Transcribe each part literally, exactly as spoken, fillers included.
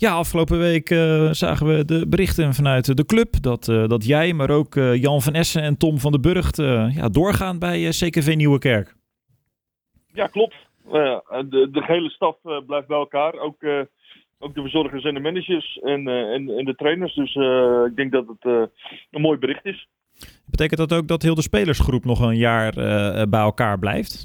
Ja, afgelopen week uh, zagen we de berichten vanuit de club dat, uh, dat jij, maar ook uh, Jan van Essen en Tom van der Burgt uh, ja, doorgaan bij uh, C K V Nieuwerkerk. Ja, klopt. Uh, de, de gehele staf uh, blijft bij elkaar. Ook, uh, ook de verzorgers en de managers en, uh, en, en de trainers. Dus uh, ik denk dat het uh, een mooi bericht is. Betekent dat ook dat heel de spelersgroep nog een jaar uh, bij elkaar blijft?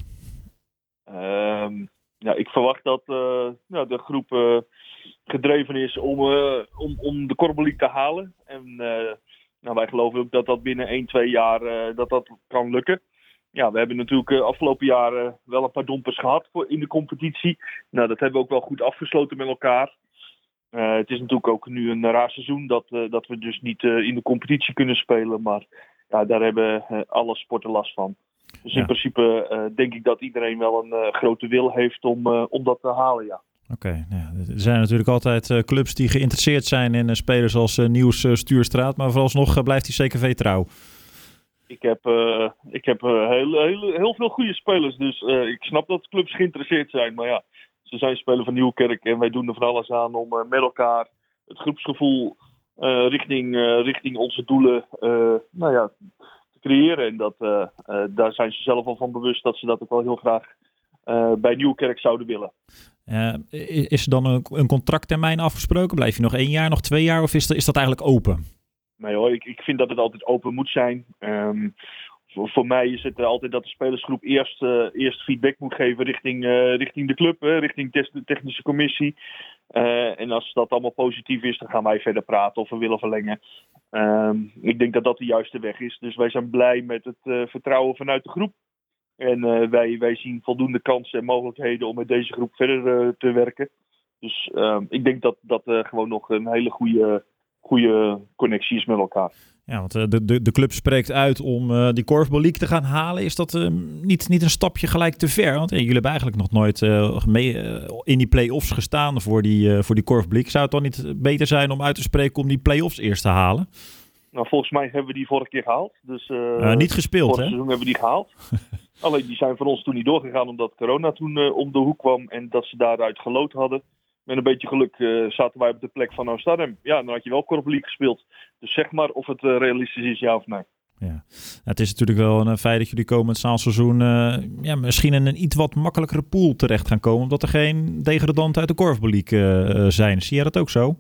Uh, ja, ik verwacht dat uh, nou, de groep uh, gedreven is om, uh, om, om de Korfbal League te halen. En uh, nou, wij geloven ook dat dat binnen één, twee jaar uh, dat dat kan lukken. Ja, we hebben natuurlijk uh, afgelopen jaren wel een paar dompers gehad voor in de competitie. Nou, dat hebben we ook wel goed afgesloten met elkaar. Uh, het is natuurlijk ook nu een raar seizoen dat, uh, dat we dus niet uh, in de competitie kunnen spelen. Maar ja, daar hebben uh, alle sporten last van. Dus ja. In principe uh, denk ik dat iedereen wel een uh, grote wil heeft om, uh, om dat te halen, ja. Oké, okay, nou ja, er zijn natuurlijk altijd uh, clubs die geïnteresseerd zijn in uh, spelers als uh, Nieuws uh, Stuurstraat. Maar vooralsnog uh, blijft die C K V trouw. Ik heb, uh, ik heb uh, heel, heel, heel veel goede spelers, dus uh, ik snap dat clubs geïnteresseerd zijn. Maar ja, ze zijn speler van Nieuwkerk en wij doen er van alles aan om uh, met elkaar het groepsgevoel uh, richting, uh, richting onze doelen uh, nou ja, te creëren. En dat, uh, uh, daar zijn ze zelf al van bewust dat ze dat ook wel heel graag uh, bij Nieuwkerk zouden willen. Uh, is er dan een, een contracttermijn afgesproken? Blijf je nog één jaar, nog twee jaar of is dat, is dat eigenlijk open? Nee hoor, ik, ik vind dat het altijd open moet zijn. Um, voor, voor mij is het altijd dat de spelersgroep eerst, uh, eerst feedback moet geven richting, uh, richting de club, uh, richting de technische commissie. Uh, en als dat allemaal positief is, dan gaan wij verder praten of we willen verlengen. Um, ik denk dat dat de juiste weg is. Dus wij zijn blij met het uh, vertrouwen vanuit de groep. En uh, wij, wij zien voldoende kansen en mogelijkheden om met deze groep verder uh, te werken. Dus uh, ik denk dat dat uh, gewoon nog een hele goede... goede connecties met elkaar. Ja, want de, de, de club spreekt uit om uh, die Korfbal League te gaan halen. Is dat uh, niet, niet een stapje gelijk te ver? Want uh, jullie hebben eigenlijk nog nooit uh, mee, uh, in die play-offs gestaan voor die, uh, voor die Korfbal League. Zou het dan niet beter zijn om uit te spreken om die play-offs eerst te halen? Nou, volgens mij hebben we die vorige keer gehaald. Dus, uh, uh, niet gespeeld, vorig hè? seizoen hebben we die gehaald. Alleen die zijn voor ons toen niet doorgegaan omdat corona toen uh, om de hoek kwam en dat ze daaruit geloot hadden. Met een beetje geluk uh, zaten wij op de plek van Oostardem. Ja, dan had je wel Korfbal League gespeeld. Dus zeg maar of het uh, realistisch is, ja of nee. Ja. Het is natuurlijk wel een feit dat jullie komend zaalseizoen uh, ja, misschien in een iets wat makkelijkere pool terecht gaan komen. Omdat er geen degradanten uit de Korfbal League uh, zijn. Zie jij dat ook zo?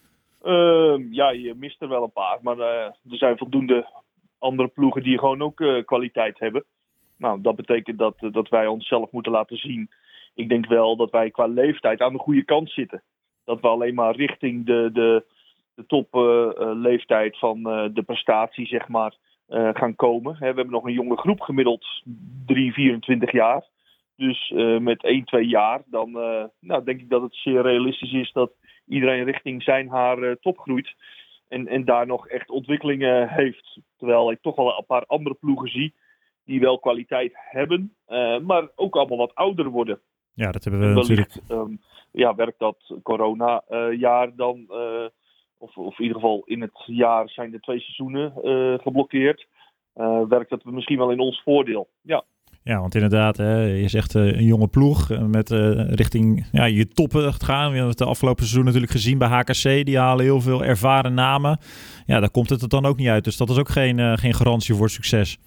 Uh, ja, je mist er wel een paar. Maar uh, er zijn voldoende andere ploegen die gewoon ook uh, kwaliteit hebben. Nou, dat betekent dat, uh, dat wij onszelf moeten laten zien. Ik denk wel dat wij qua leeftijd aan de goede kant zitten. Dat we alleen maar richting de, de, de top uh, leeftijd van uh, de prestatie zeg maar, uh, gaan komen. He, we hebben nog een jonge groep, gemiddeld drie, vierentwintig jaar. Dus uh, met één, twee jaar, dan uh, nou, denk ik dat het zeer realistisch is dat iedereen richting zijn haar uh, top groeit. En, en daar nog echt ontwikkelingen heeft. Terwijl ik toch wel een paar andere ploegen zie die wel kwaliteit hebben, uh, maar ook allemaal wat ouder worden. Ja, dat hebben we wellicht, natuurlijk. Um, ja, werkt dat corona-jaar uh, dan, uh, of, of in ieder geval in het jaar zijn de twee seizoenen uh, geblokkeerd. Uh, werkt dat misschien wel in ons voordeel, ja. Ja, want inderdaad, hè, je zegt uh, een jonge ploeg uh, met uh, richting ja, je toppen gaan. We hebben het de afgelopen seizoen natuurlijk gezien bij H K C. Die halen heel veel ervaren namen. Ja, daar komt het er dan ook niet uit. Dus dat is ook geen, uh, geen garantie voor succes.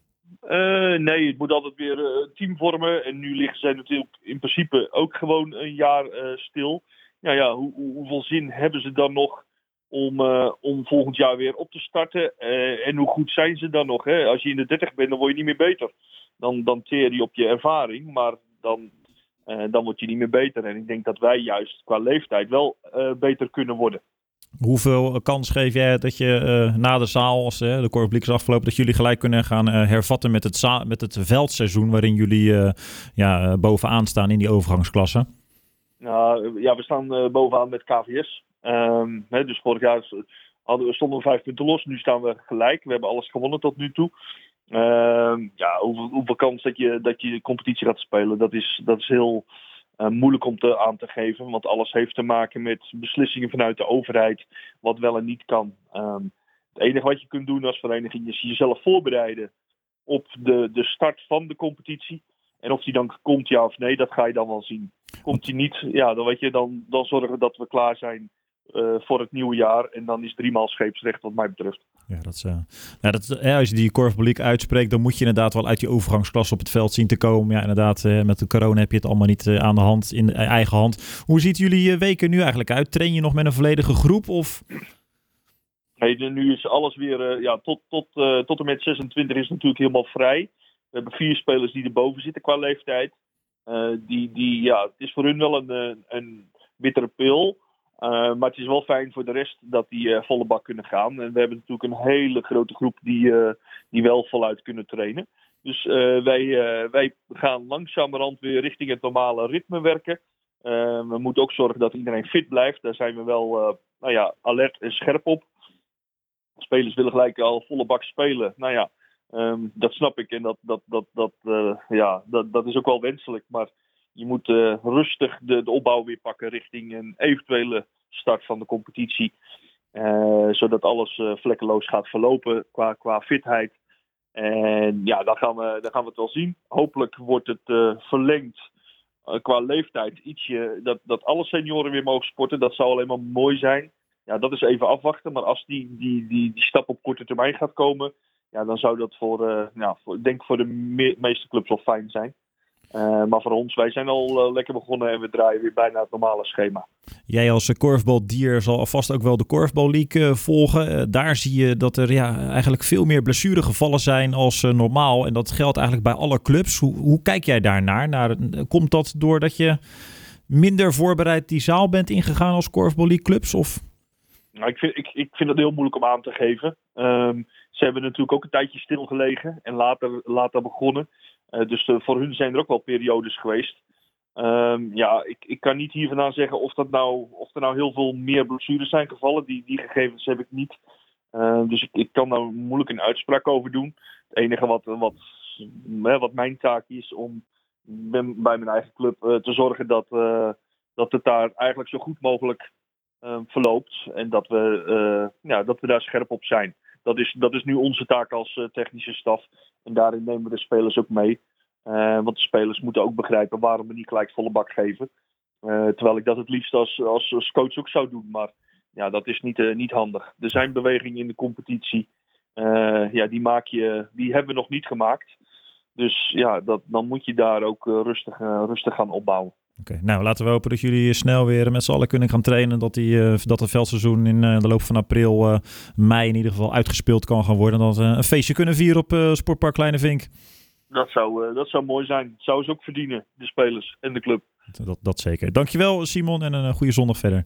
Uh, nee, het moet altijd weer een uh, team vormen. En nu liggen zij natuurlijk in principe ook gewoon een jaar uh, stil. Ja, ja, hoe, hoe, hoeveel zin hebben ze dan nog om, uh, om volgend jaar weer op te starten? Uh, en hoe goed zijn ze dan nog? Hè? Als je in de dertig bent, dan word je niet meer beter. Dan, dan teer je op je ervaring, maar dan, uh, dan word je niet meer beter. En ik denk dat wij juist qua leeftijd wel uh, beter kunnen worden. Hoeveel kans geef jij dat je uh, na de zaal, als uh, de Korfbal League is afgelopen, dat jullie gelijk kunnen gaan uh, hervatten met het, za- met het veldseizoen waarin jullie uh, ja, uh, bovenaan staan in die overgangsklasse? Nou, ja, we staan uh, bovenaan met K V S. Um, hè, dus vorig jaar hadden we, stonden we vijf punten los. Nu staan we gelijk. We hebben alles gewonnen tot nu toe. Um, ja, hoeveel, hoeveel kans dat je, dat je competitie gaat spelen, dat is, dat is heel uh, moeilijk om te, aan te geven. Want alles heeft te maken met beslissingen vanuit de overheid, wat wel en niet kan. Um, het enige wat je kunt doen als vereniging is jezelf voorbereiden op de, de start van de competitie. En of die dan komt, ja of nee, dat ga je dan wel zien. Komt die niet, ja, dan weet je, dan, dan zorgen we dat we klaar zijn uh, voor het nieuwe jaar. En dan is driemaal scheepsrecht wat mij betreft. Ja, dat is, uh, nou, dat, uh, als je die Korfbal League uitspreekt, dan moet je inderdaad wel uit die overgangsklasse op het veld zien te komen. Ja, inderdaad, uh, met de corona heb je het allemaal niet uh, aan de hand, in uh, eigen hand. Hoe ziet jullie uh, weken nu eigenlijk uit? Train je nog met een volledige groep? Of... Nee, nu is alles weer, uh, ja, tot, tot, uh, tot en met zesentwintig is natuurlijk helemaal vrij. We hebben vier spelers die erboven zitten qua leeftijd. Uh, die, die, ja, het is voor hun wel een, een bittere pil. Uh, maar het is wel fijn voor de rest dat die uh, volle bak kunnen gaan. En we hebben natuurlijk een hele grote groep die, uh, die wel voluit kunnen trainen. Dus uh, wij, uh, wij gaan langzamerhand weer richting het normale ritme werken. Uh, we moeten ook zorgen dat iedereen fit blijft. Daar zijn we wel uh, nou ja, alert en scherp op. Spelers willen gelijk al volle bak spelen. Nou ja, um, dat snap ik. En dat, dat, dat, dat, uh, ja, dat, dat is ook wel wenselijk. Maar je moet uh, rustig de, de opbouw weer pakken richting een eventuele start van de competitie. Uh, zodat alles uh, vlekkeloos gaat verlopen qua, qua fitheid. En ja, dan gaan, we, dan gaan we het wel zien. Hopelijk wordt het uh, verlengd uh, qua leeftijd ietsje. Dat, dat alle senioren weer mogen sporten. Dat zou alleen maar mooi zijn. Ja, dat is even afwachten. Maar als die, die, die, die stap op korte termijn gaat komen, ja, dan zou dat voor, uh, nou, voor, denk voor de me- meeste clubs wel fijn zijn. Uh, maar voor ons, wij zijn al uh, lekker begonnen en we draaien weer bijna het normale schema. Jij als korfbaldier zal alvast ook wel de Korfbal League uh, volgen. Uh, daar zie je dat er ja, eigenlijk veel meer blessuregevallen zijn als uh, normaal. En dat geldt eigenlijk bij alle clubs. Hoe, hoe kijk jij daarnaar? Naar, komt dat doordat je minder voorbereid die zaal bent ingegaan als Korfbal League clubs? Of... Nou, ik, vind, ik, ik vind het heel moeilijk om aan te geven. Um, ze hebben natuurlijk ook een tijdje stilgelegen en later, later begonnen. Uh, dus uh, voor hun zijn er ook wel periodes geweest. Um, ja, ik, ik kan niet hier vandaan zeggen of, dat nou, of er nou heel veel meer blessures zijn gevallen. Die, die gegevens heb ik niet. Uh, dus ik, ik kan daar moeilijk een uitspraak over doen. Het enige wat, wat, wat mijn taak is om bij mijn eigen club uh, te zorgen dat, uh, dat het daar eigenlijk zo goed mogelijk uh, verloopt. En dat we, uh, ja, dat we daar scherp op zijn. Dat is, dat is nu onze taak als uh, technische staf. En daarin nemen we de spelers ook mee. Uh, want de spelers moeten ook begrijpen waarom we niet gelijk volle bak geven. Uh, terwijl ik dat het liefst als, als, als coach ook zou doen. Maar ja, dat is niet, uh, niet handig. Er zijn bewegingen in de competitie. Uh, ja, die, maak je, die hebben we nog niet gemaakt. Dus ja, dat, dan moet je daar ook uh, rustig, uh, rustig gaan opbouwen. Oké, okay, nou laten we hopen dat jullie snel weer met z'n allen kunnen gaan trainen. Dat, die, uh, dat het veldseizoen in uh, de loop van april, uh, mei in ieder geval uitgespeeld kan gaan worden. En dat we uh, een feestje kunnen vieren op uh, Sportpark Kleine Vink. Dat zou, uh, dat zou mooi zijn. Dat zouden ze ook verdienen, de spelers en de club. Dat, dat zeker. Dankjewel Simon en een uh, goede zondag verder.